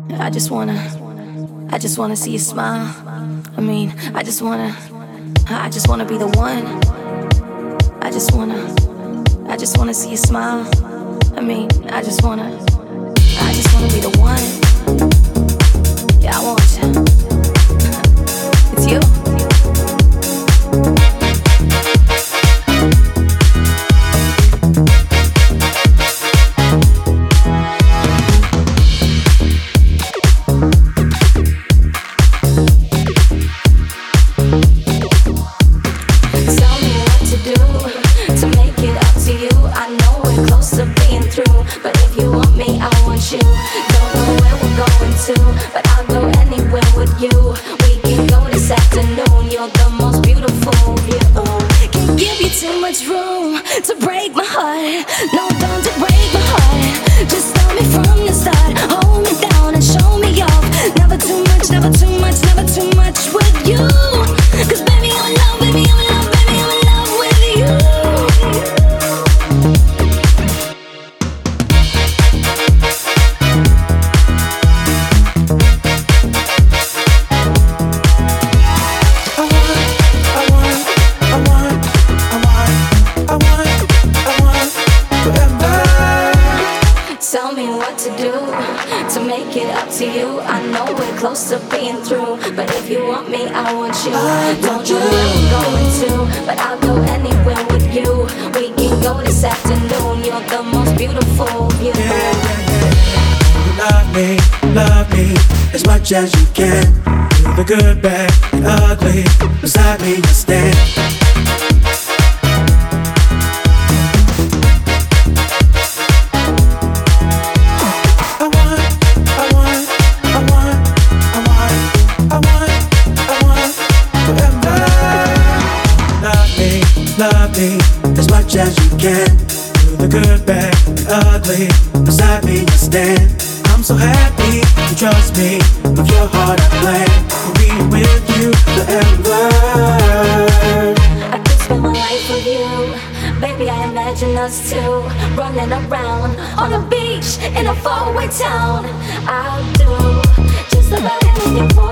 I just wanna see you smile. I just wanna be the one. I just wanna see you smile. I just wanna be the one. Yeah, I want you. It's you. As you can, through the good, bad, and ugly, beside me you stand. Love me as much as you can. Through the good, bad, and ugly, beside me you stand. I'm so happy you trust me. With your heart I plan to be with you forever. I could spend my life with you. Baby, I imagine us two running around on a beach in a faraway town. I'll do just about anything for